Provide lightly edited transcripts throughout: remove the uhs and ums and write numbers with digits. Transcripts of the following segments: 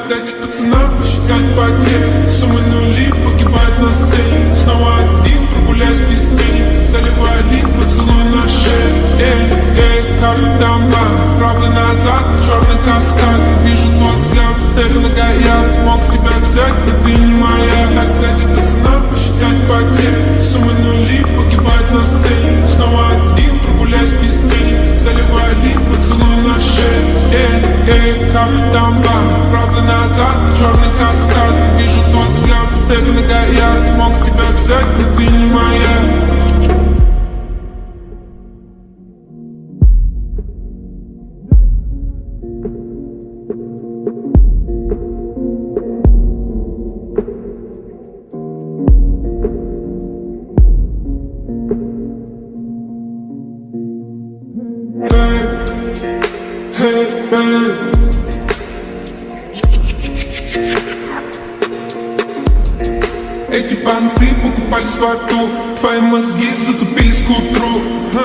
Так дайте пацанам посчитать потери. Суммы нули погибает на сцене. Снова один, прогуляюсь без тени. Заливаю лик, поцелуй на шее. Капитан Бан, правда назад, черный каскад. Вижу твой взгляд, стель на гаяк. Мог тебя взять, но ты не моя. Так дайте пацанам посчитать потери. Суммы нули погибает на сцене. Снова один, прогуляюсь без тени. Заливаю лик, поцелуй на шее. Капитан Бан, правда назад, черный каскад. Вижу твой взгляд, стель на гаяк. Мог тебя взять, но ты не моя. Эти понты покупались во рту, твои мозги затупились к утру.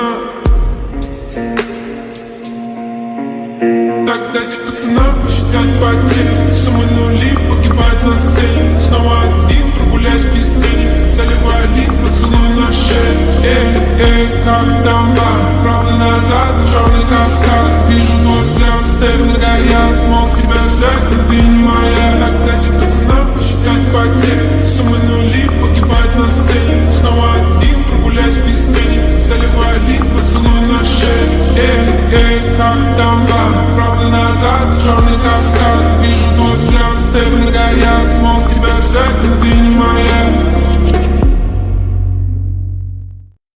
Так дайте пацанам посчитать потери. Суммы нули погибает на сцене. Снова один, прогуляюсь без тени. Заливаю лик, поцелуй на шее. Капитан Бан, правда назад, черный каскад. Вижу твой взгляд, стель на гаяк. Мог тебя взять, но ты не моя.